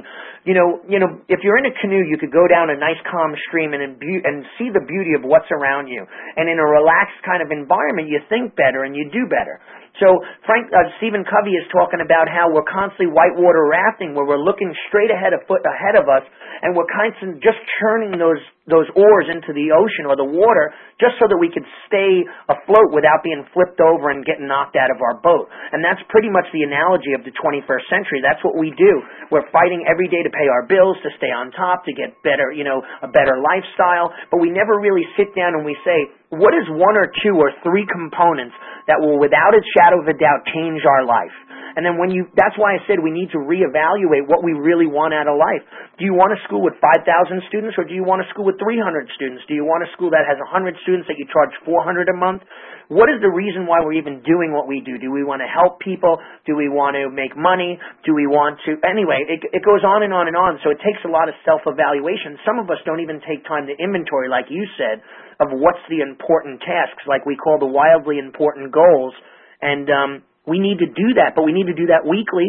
If you're in a canoe, you could go down a nice calm stream and see the beauty of what's around you. And in a relaxed kind of environment, you think better and you do better. So Stephen Covey is talking about how we're constantly whitewater rafting, where we're looking straight ahead of us, and we're constantly just churning those oars into the ocean or the water just so that we could stay afloat without being flipped over and getting knocked out of our boat. And that's pretty much the analogy of the 21st century. That's what we do. We're fighting every day to pay our bills, to stay on top, to get better, a better lifestyle, but we never really sit down and we say, what is one or two or three components that will, without a shadow of a doubt, change our life? And then that's why I said we need to reevaluate what we really want out of life. Do you want a school with 5,000 students, or do you want a school with 300 students? Do you want a school that has 100 students that you charge $400 a month? What is the reason why we're even doing what we do? Do we want to help people? Do we want to make money? Do we want to... Anyway, it goes on and on and on, so it takes a lot of self-evaluation. Some of us don't even take time to inventory, like you said, of what's the important tasks, like we call the wildly important goals. And we need to do that, but we need to do that weekly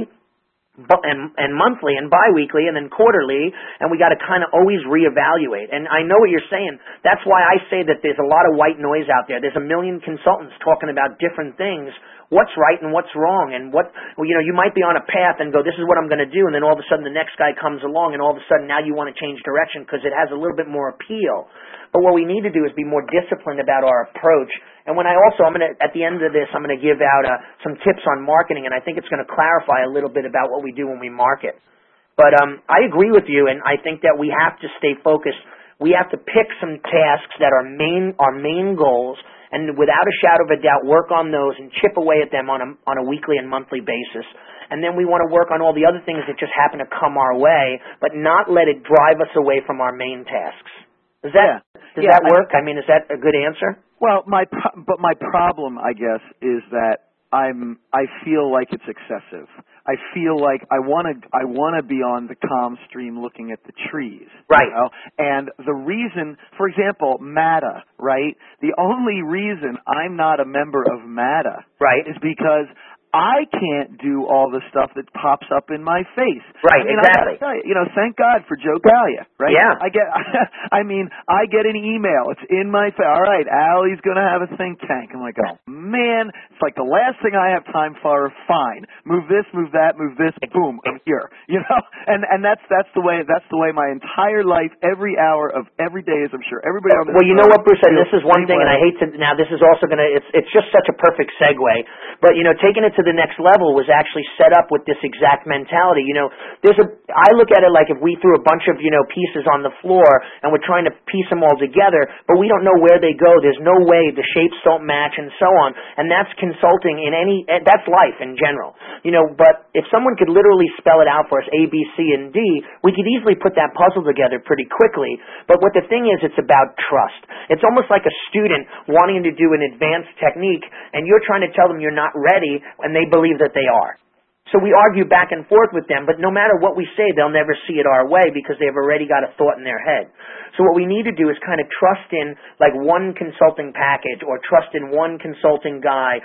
and monthly and biweekly and then quarterly, and we got to kind of always reevaluate. And I know what you're saying. That's why I say that there's a lot of white noise out there. There's a million consultants talking about different things. What's right and what's wrong, and you might be on a path and go, this is what I'm going to do, and then all of a sudden the next guy comes along, and all of a sudden now you want to change direction because it has a little bit more appeal. But what we need to do is be more disciplined about our approach. And at the end of this, I'm going to give out some tips on marketing, and I think it's going to clarify a little bit about what we do when we market. But I agree with you, and I think that we have to stay focused. We have to pick some tasks that are our main goals, and without a shadow of a doubt, work on those and chip away at them on a weekly and monthly basis. And then we want to work on all the other things that just happen to come our way, but not let it drive us away from our main tasks. Does that work? I mean, is that a good answer? Well, my problem, I guess, is that I feel like it's excessive. I feel like I want to be on the calm stream looking at the trees. Right. And the reason, for example, MATA, right? The only reason I'm not a member of MATA is because I can't do all the stuff that pops up in my face. Right, exactly. Thank God for Joe Gallia, right? Yeah. I get an email. It's in my face. All right, Allie's going to have a think tank. I'm like, oh man, it's like the last thing I have time for. Fine, move this, move that, move this. Boom, I'm here. And that's the way my entire life, every hour of every day is. I'm sure everybody on this. Well, you know what, Bruce? And this is one thing, and I hate to. Now, this is also going to. It's just such a perfect segue. But taking it to the next level was actually set up with this exact mentality. I look at it like if we threw a bunch of, pieces on the floor and we're trying to piece them all together, but we don't know where they go. There's no way the shapes don't match and so on. And that's consulting that's life in general. But if someone could literally spell it out for us, A, B, C, and D, we could easily put that puzzle together pretty quickly. But what the thing is, it's about trust. It's almost like a student wanting to do an advanced technique, and you're trying to tell them you're not ready, and they believe that they are. So we argue back and forth with them, but no matter what we say, they'll never see it our way because they've already got a thought in their head. So what we need to do is kind of trust in like one consulting package or trust in one consulting guy,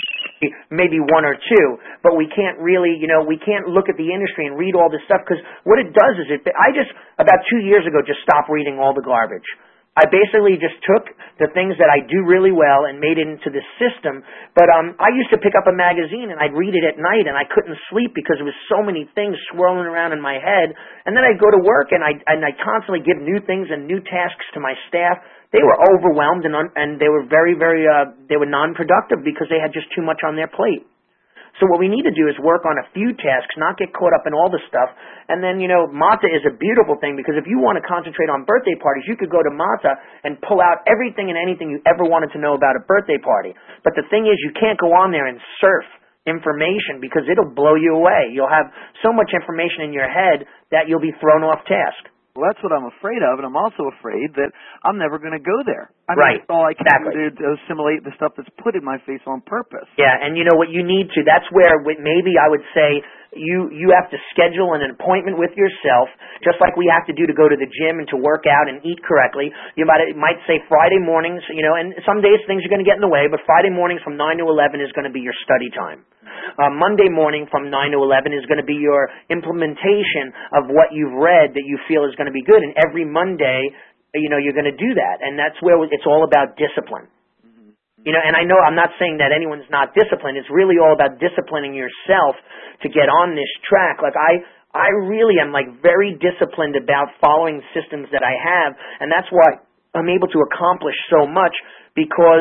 maybe one or two, but we can't really, we can't look at the industry and read all this stuff because what it does is about 2 years ago, just stopped reading all the garbage. I basically just took the things that I do really well and made it into this system. But I used to pick up a magazine and I'd read it at night and I couldn't sleep because there was so many things swirling around in my head. And then I'd go to work and I constantly give new things and new tasks to my staff. They were overwhelmed and they were very, very they were non-productive because they had just too much on their plate. So what we need to do is work on a few tasks, not get caught up in all the stuff. And then, Mata is a beautiful thing because if you want to concentrate on birthday parties, you could go to Mata and pull out everything and anything you ever wanted to know about a birthday party. But the thing is, you can't go on there and surf information because it'll blow you away. You'll have so much information in your head that you'll be thrown off task. Well, that's what I'm afraid of, and I'm also afraid that I'm never going to go there. Right. That's all I can do to assimilate the stuff that's put in my face on purpose. Yeah, and what you need to, that's where maybe I would say you have to schedule an appointment with yourself, just like we have to do to go to the gym and to work out and eat correctly. You might say Friday mornings, and some days things are going to get in the way, but Friday mornings from 9 to 11 is going to be your study time. Monday morning from 9 to 11 is going to be your implementation of what you've read that you feel is going to be good. And every Monday, you're going to do that. And that's where it's all about discipline. And I know I'm not saying that anyone's not disciplined. It's really all about disciplining yourself to get on this track. Like I really am very disciplined about following systems that I have. And that's why I'm able to accomplish so much because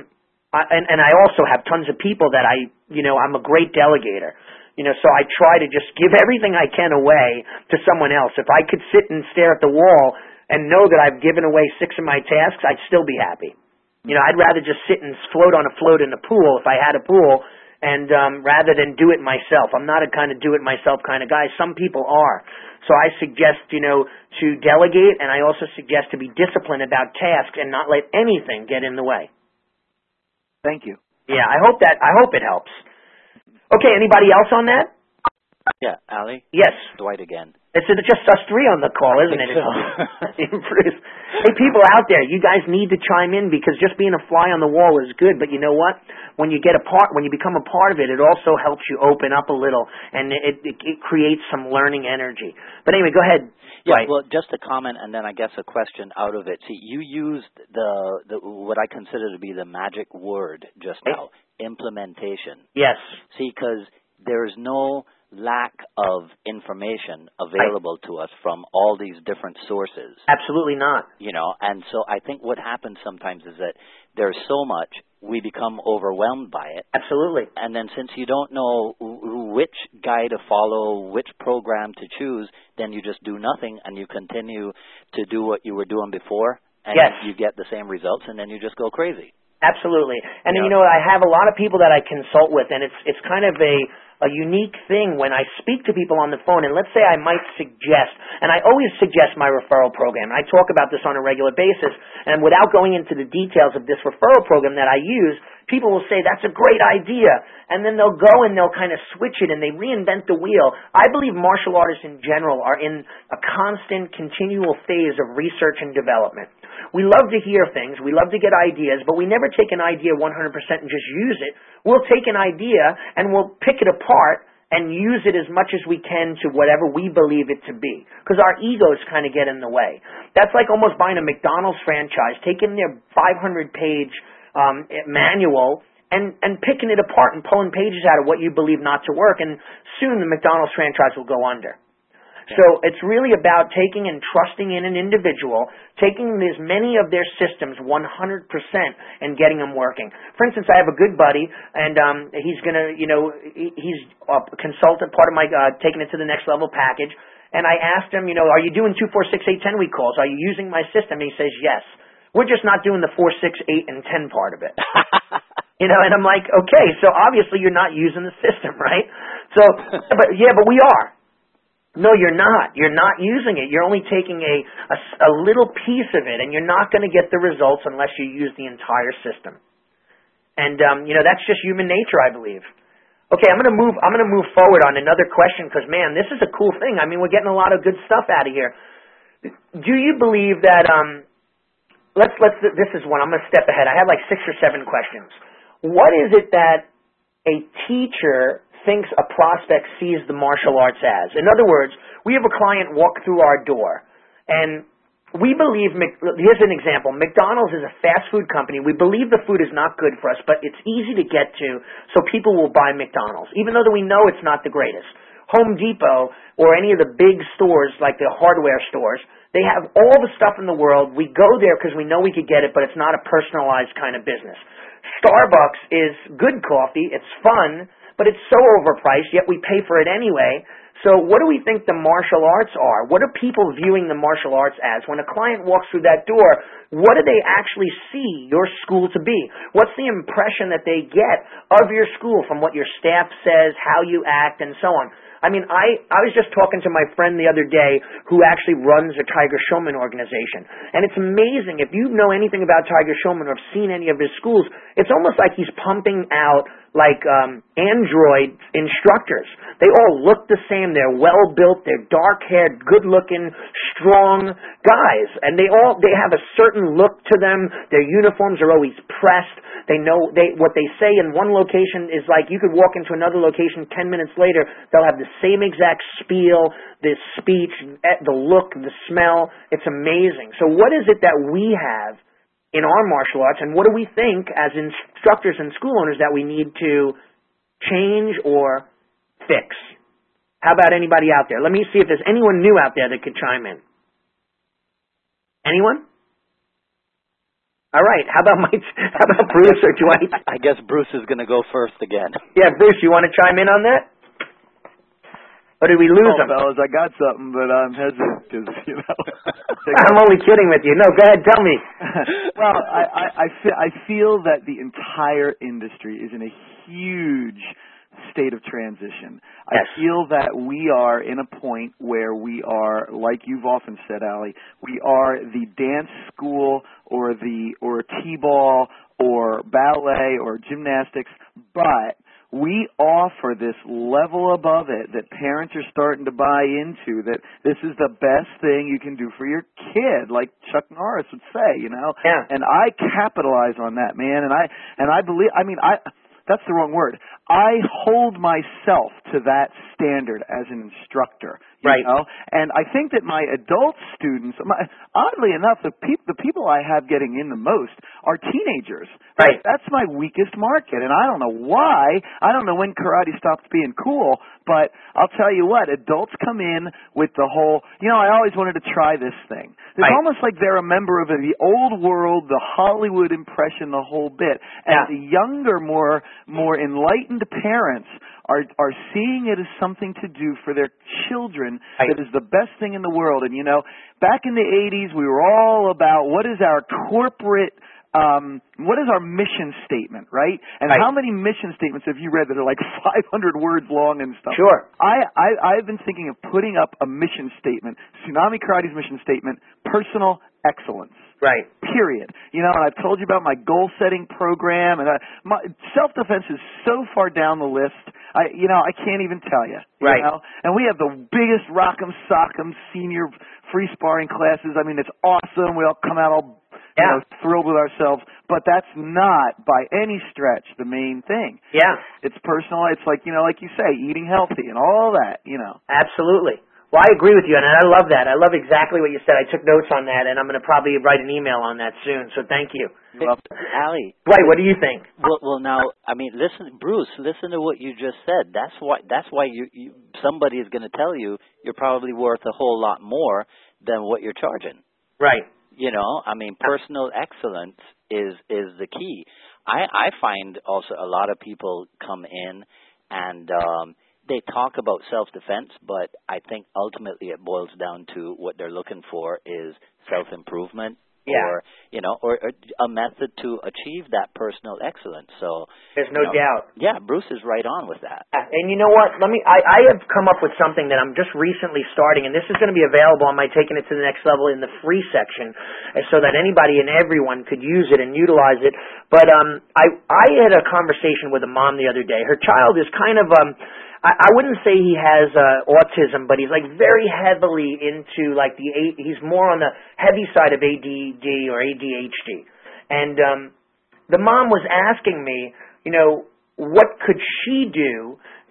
and I also have tons of people that I'm a great delegator. So I try to just give everything I can away to someone else. If I could sit and stare at the wall and know that I've given away 6 of my tasks, I'd still be happy. I'd rather just sit and float on a float in a pool if I had a pool and rather than do it myself. I'm not a kind of do-it-myself kind of guy. Some people are. So I suggest, to delegate, and I also suggest to be disciplined about tasks and not let anything get in the way. Thank you. Yeah, I hope it helps. Okay, anybody else on that? Yeah, Ali? Yes. Dwight again. It's just us three on the call, isn't it? Bruce. Hey, people out there, you guys need to chime in because just being a fly on the wall is good, but you know what? When you become a part of it, it also helps you open up a little, and it creates some learning energy. But anyway, go ahead. Yeah, well, just a comment and then I guess a question out of it. See, you used the what I consider to be the magic word just now, implementation. Yes. See, because there is no lack of information available to us from all these different sources. Absolutely not. And so I think what happens sometimes is that there's so much, we become overwhelmed by it. Absolutely. And then since you don't know which guy to follow, which program to choose, then you just do nothing and you continue to do what you were doing before and you get the same results and then you just go crazy. Absolutely. And I have a lot of people that I consult with and it's kind of a unique thing when I speak to people on the phone, and let's say I might suggest, and I always suggest my referral program, and I talk about this on a regular basis, and without going into the details of this referral program that I use, people will say, that's a great idea, and then they'll go and they'll kind of switch it, and they reinvent the wheel. I believe martial artists in general are in a constant, continual phase of research and development. We love to hear things, we love to get ideas, but we never take an idea 100% and just use it. We'll take an idea and we'll pick it apart and use it as much as we can to whatever we believe it to be. Because our egos kind of get in the way. That's like almost buying a McDonald's franchise, taking their 500-page manual and picking it apart and pulling pages out of what you believe not to work, and soon the McDonald's franchise will go under. So it's really about taking and trusting in an individual, taking as many of their systems 100% and getting them working. For instance, I have a good buddy, and he's going to, he's a consultant, part of my taking it to the next level package. And I asked him, are you doing 2, 4, 6, 8, 10 week calls? Are you using my system? And he says, yes. We're just not doing the 4, 6, 8, and 10 part of it. And I'm like, okay, so obviously you're not using the system, right? So, but we are. No, you're not. You're not using it. You're only taking a little piece of it, and you're not going to get the results unless you use the entire system. And that's just human nature, I believe. Okay, I'm going to move forward on another question because, man, this is a cool thing. I mean, we're getting a lot of good stuff out of here. Do you believe that? This is one. I'm going to step ahead. I had like 6 or 7 questions. What is it that a teacher thinks a prospect sees the martial arts as? In other words, we have a client walk through our door, and we believe, here's an example, McDonald's is a fast food company. We believe the food is not good for us, but it's easy to get to, so people will buy McDonald's, even though we know it's not the greatest. Home Depot or any of the big stores like the hardware stores, they have all the stuff in the world. We go there because we know we could get it, but it's not a personalized kind of business. Starbucks is good coffee, it's fun, but it's so overpriced, yet we pay for it anyway. So what do we think the martial arts are? What are people viewing the martial arts as? When a client walks through that door, what do they actually see your school to be? What's the impression that they get of your school from what your staff says, how you act, and so on? I mean, I was just talking to my friend the other day who actually runs a Tiger Showman organization. And it's amazing. If you know anything about Tiger Showman or have seen any of his schools, it's almost like he's pumping out like android instructors. They all look the same. They're well-built. They're dark-haired, good-looking, strong guys. And they have a certain look to them. Their uniforms are always pressed. They know what they say in one location is like you could walk into another location 10 minutes later, they'll have the same exact spiel, the speech, the look, the smell. It's amazing. So what is it that we have in our martial arts, and what do we think as instructors and school owners that we need to change or fix? How about anybody out there? Let me see if there's anyone new out there that could chime in. Anyone? All right. How about Bruce or Dwight? I guess Bruce is going to go first again. Yeah, Bruce, you want to chime in on that? Or did we lose him? Fellas, I got something, but I'm hesitant because, I'm only kidding with you. No, go ahead, tell me. Well, I feel that the entire industry is in a huge state of transition. Yes. I feel that we are in a point where we are, like you've often said, Allie, we are the dance school or T-ball or ballet or gymnastics, but we offer this level above it that parents are starting to buy into, that this is the best thing you can do for your kid, like Chuck Norris would say, Yeah. And I capitalize on that, man, and I believe, that's the wrong word. I hold myself to that standard as an instructor, right? And I think that my adult students, oddly enough, the people I have getting in the most are teenagers. Right. That's my weakest market, and I don't know why. I don't know when karate stopped being cool, but I'll tell you what, adults come in with the whole, I always wanted to try this thing. It's almost like they're a member of the old world, the Hollywood impression, the whole bit. And the younger, more enlightened parents are seeing it as something to do for their children that is the best thing in the world. And, back in the 80s, we were all about what is our corporate what is our mission statement, right? And how many mission statements have you read that are like 500 words long and stuff? Sure. I've been thinking of putting up a mission statement, Tsunami Karate's mission statement, personal excellence. Right. Period. And I've told you about my goal-setting program, and my self-defense is so far down the list, I can't even tell you. Right. And we have the biggest Rock'em Sock'em senior free sparring classes. I mean, it's awesome. We all come out all thrilled with ourselves, but that's not by any stretch the main thing. Yeah. It's personal. It's like, like you say, eating healthy and all that, Absolutely. Well, I agree with you, and I love that. I love exactly what you said. I took notes on that, and I'm going to probably write an email on that soon, so thank you. Allie. Right, what do you think? Well, now, I mean, Bruce, listen to what you just said. That's why somebody is going to tell you you're probably worth a whole lot more than what you're charging. Right. You know, I mean, personal excellence is the key. I find also a lot of people come in and they talk about self-defense, but I think ultimately it boils down to what they're looking for is self-improvement, or a method to achieve that personal excellence. So there's no doubt. Yeah, Bruce is right on with that. And you know what? I have come up with something that I'm just recently starting, and this is going to be available on my Taking It to the Next Level in the free section, so that anybody and everyone could use it and utilize it. But I had a conversation with a mom the other day. Her child is kind of I wouldn't say he has autism, but he's like very heavily into like he's more on the heavy side of ADD or ADHD. And the mom was asking me, you know, what could she do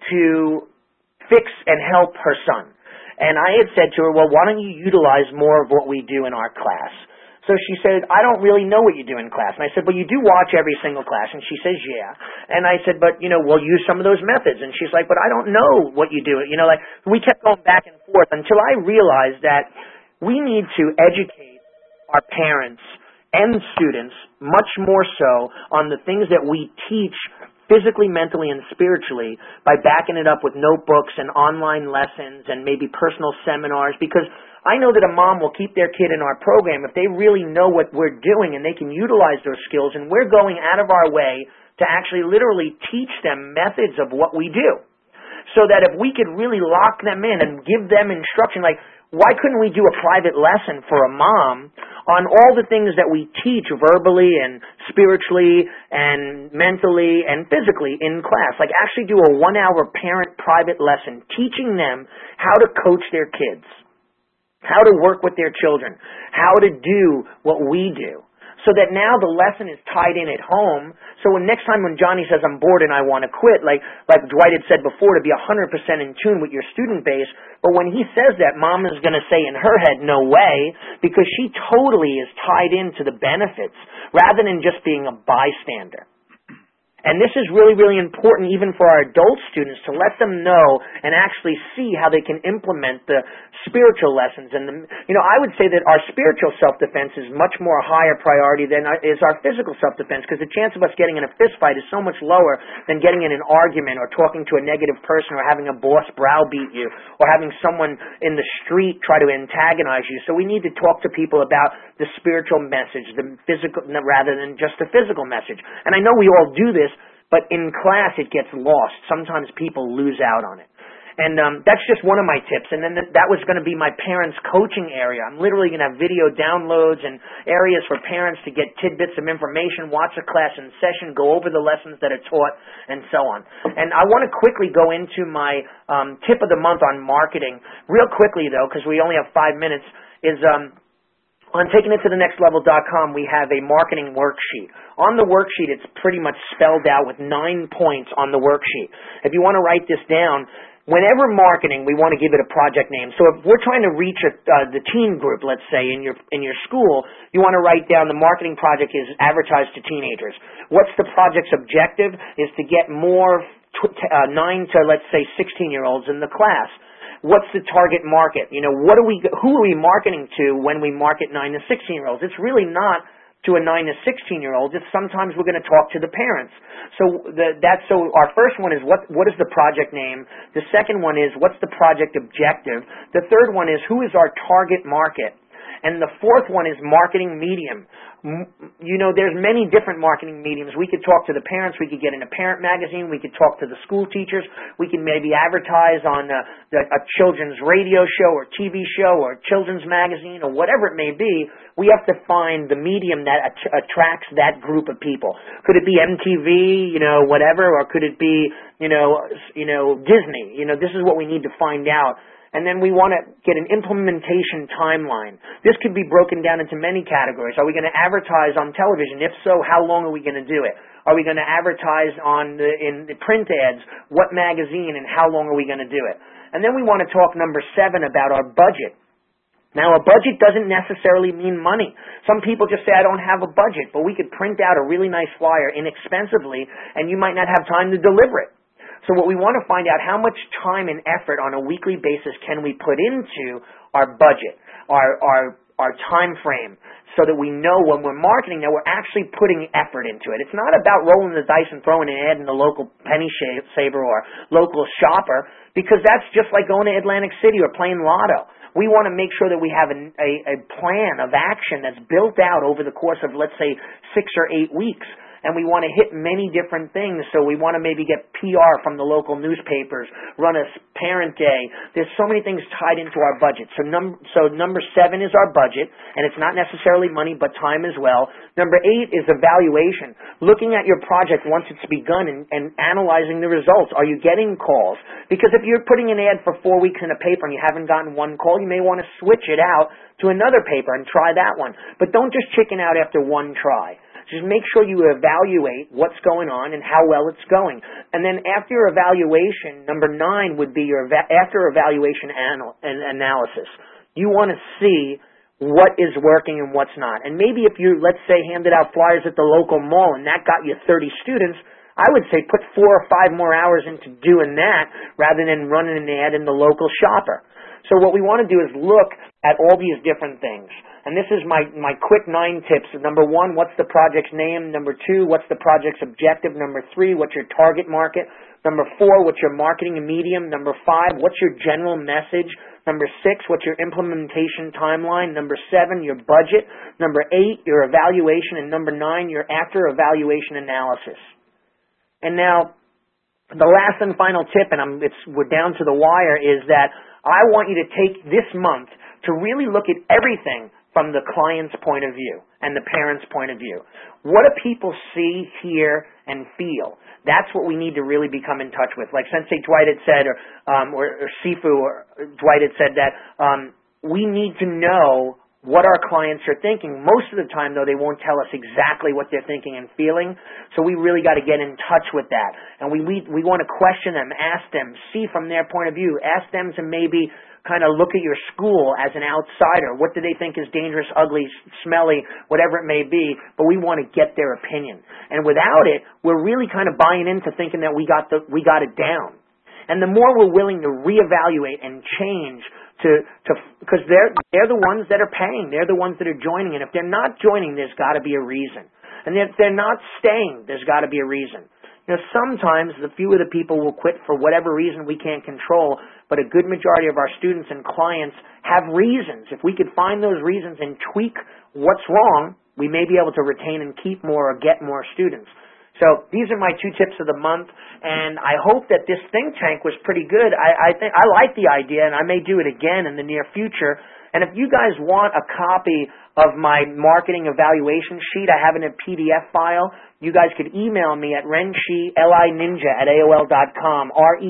to fix and help her son? And I had said to her, well, why don't you utilize more of what we do in our class? So she said, I don't really know what you do in class. And I said, well, you do watch every single class. And she says, yeah. And I said, but, you know, we'll use some of those methods. And she's like, but I don't know what you do. You know, like, we kept going back and forth until I realized that we need to educate our parents and students much more so on the things that we teach physically, mentally, and spiritually by backing it up with notebooks and online lessons and maybe personal seminars, because I know that a mom will keep their kid in our program if they really know what we're doing and they can utilize those skills, and we're going out of our way to actually literally teach them methods of what we do. So that if we could really lock them in and give them instruction, like why couldn't we do a private lesson for a mom on all the things that we teach verbally and spiritually and mentally and physically in class? Like actually do a 1-hour parent private lesson teaching them how to coach their kids, how to work with their children, how to do what we do, so that now the lesson is tied in at home. So next time when Johnny says, I'm bored and I want to quit, like Dwight had said before, to be 100% in tune with your student base, but when he says that, Mom is going to say in her head, no way, because she totally is tied into the benefits rather than just being a bystander. And this is really, really important even for our adult students, to let them know and actually see how they can implement the spiritual lessons. And, I would say that our spiritual self-defense is much more higher priority than is our physical self-defense, because the chance of us getting in a fist fight is so much lower than getting in an argument or talking to a negative person or having a boss browbeat you or having someone in the street try to antagonize you. So we need to talk to people about the spiritual message, the physical, rather than just the physical message. And I know we all do this, but in class it gets lost. Sometimes people lose out on it. And that's just one of my tips. And then that was going to be my parents' coaching area. I'm literally going to have video downloads and areas for parents to get tidbits of information, watch a class in session, go over the lessons that are taught, and so on. And I want to quickly go into my tip of the month on marketing. Real quickly, though, because we only have 5 minutes, is on TakingItToTheNextLevel.com, we have a marketing worksheet. On the worksheet, it's pretty much spelled out with 9 points on the worksheet. If you want to write this down, whenever marketing, we want to give it a project name. So if we're trying to reach the teen group, let's say, in your school, you want to write down the marketing project is advertised to teenagers. What's the project's objective? Is to get more 9 to, let's say, 16-year-olds in the class. What's the target market? Who are we marketing to when we market 9 to 16-year-olds? It's really not to a 9 to 16-year-olds. It's sometimes we're going to talk to the parents. So our first one is what is the project name? The second one is what's the project objective? The third one is who is our target market? And the fourth one is marketing medium. There's many different marketing mediums. We could talk to the parents. We could get in a parent magazine. We could talk to the school teachers. We can maybe advertise on a children's radio show or TV show or children's magazine or whatever it may be. We have to find the medium that attracts that group of people. Could it be MTV, whatever, or could it be, Disney? This is what we need to find out. And then we want to get an implementation timeline. This could be broken down into many categories. Are we going to advertise on television? If so, how long are we going to do it? Are we going to advertise in the print ads? What magazine and how long are we going to do it? And then we want to talk number 7 about our budget. Now, a budget doesn't necessarily mean money. Some people just say, I don't have a budget, but we could print out a really nice flyer inexpensively, and you might not have time to deliver it. So what we want to find out, how much time and effort on a weekly basis can we put into our budget, our time frame, so that we know when we're marketing that we're actually putting effort into it. It's not about rolling the dice and throwing an ad in the local penny saver or local shopper, because that's just like going to Atlantic City or playing lotto. We want to make sure that we have a plan of action that's built out over the course of, let's say, 6 or 8 weeks. And we want to hit many different things. So we want to maybe get PR from the local newspapers, run a parent day. There's so many things tied into our budget. So number 7 is our budget, and it's not necessarily money, but time as well. Number 8 is evaluation. Looking at your project once it's begun and analyzing the results. Are you getting calls? Because if you're putting an ad for 4 weeks in a paper and you haven't gotten one call, you may want to switch it out to another paper and try that one. But don't just chicken out after one try. Just make sure you evaluate what's going on and how well it's going. And then after your evaluation, number 9 would be your after evaluation analysis. You want to see what is working and what's not. And maybe if you, let's say, handed out flyers at the local mall and that got you 30 students, I would say put 4 or 5 more hours into doing that rather than running an ad in the local shopper. So what we want to do is look at all these different things. And this is my quick 9 tips. Number 1, what's the project's name? Number 2, what's the project's objective? Number 3, what's your target market? Number 4, what's your marketing medium? Number 5, what's your general message? Number 6, what's your implementation timeline? Number 7, your budget. Number 8, your evaluation. And number 9, your after evaluation analysis. And now, the last and final tip, and we're down to the wire, is that I want you to take this month to really look at everything from the client's point of view and the parent's point of view. What do people see, hear, and feel? That's what we need to really become in touch with. Like Sensei Dwight had said, or Sifu or Dwight had said that we need to know what our clients are thinking. Most of the time, though, they won't tell us exactly what they're thinking and feeling, so we really got to get in touch with that. And we want to question them, ask them, see from their point of view, ask them to maybe kind of look at your school as an outsider. What do they think is dangerous, ugly, smelly, whatever it may be, but we want to get their opinion. And without it, we're really kind of buying into thinking that we got it down. And the more we're willing to reevaluate and change because they're the ones that are paying, they're the ones that are joining, and if they're not joining, there's got to be a reason. And if they're not staying, there's got to be a reason. You know, sometimes the few of the people will quit for whatever reason we can't control, but a good majority of our students and clients have reasons. If we could find those reasons and tweak what's wrong, we may be able to retain and keep more or get more students. So these are my 2 tips of the month, and I hope that this think tank was pretty good. I think I like the idea, and I may do it again in the near future. And if you guys want a copy of my marketing evaluation sheet, I have it in a PDF file. You guys could email me at renshi, lininja@aol.com,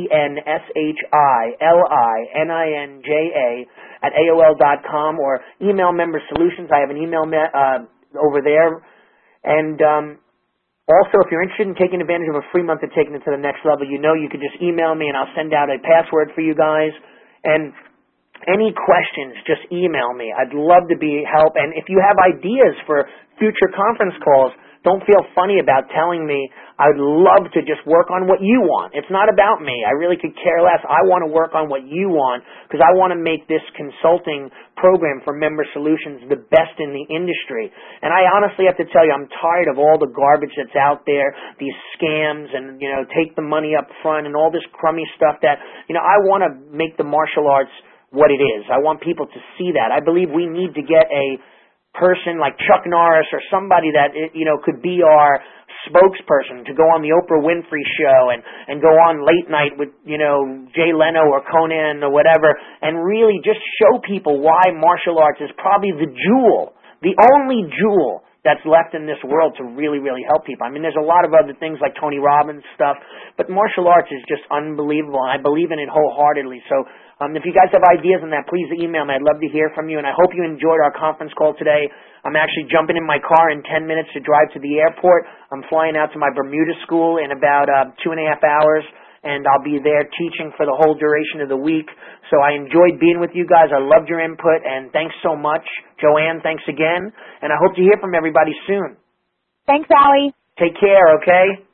RENSHILININJA @AOL.com, or email Member Solutions. I have an email over there. And also, if you're interested in taking advantage of a free month of taking it to the next level, you could just email me and I'll send out a password for you guys. And any questions, just email me. I'd love to be help. And if you have ideas for future conference calls, don't feel funny about telling me. I'd love to just work on what you want. It's not about me. I really could care less. I want to work on what you want because I want to make this consulting program for Member Solutions the best in the industry. And I honestly have to tell you, I'm tired of all the garbage that's out there, these scams and, take the money up front and all this crummy stuff that, I want to make the martial arts what it is. I want people to see that. I believe we need to get a person like Chuck Norris or somebody that, could be our spokesperson to go on the Oprah Winfrey show and go on late night with, Jay Leno or Conan or whatever and really just show people why martial arts is probably the only jewel that's left in this world to really, really help people. I mean, there's a lot of other things like Tony Robbins stuff, but martial arts is just unbelievable, and I believe in it wholeheartedly. So if you guys have ideas on that, please email me. I'd love to hear from you, and I hope you enjoyed our conference call today. I'm actually jumping in my car in 10 minutes to drive to the airport. I'm flying out to my Bermuda school in about 2.5 hours, and I'll be there teaching for the whole duration of the week. So I enjoyed being with you guys. I loved your input, and thanks so much. Joanne, thanks again, and I hope to hear from everybody soon. Thanks, Allie. Take care, okay?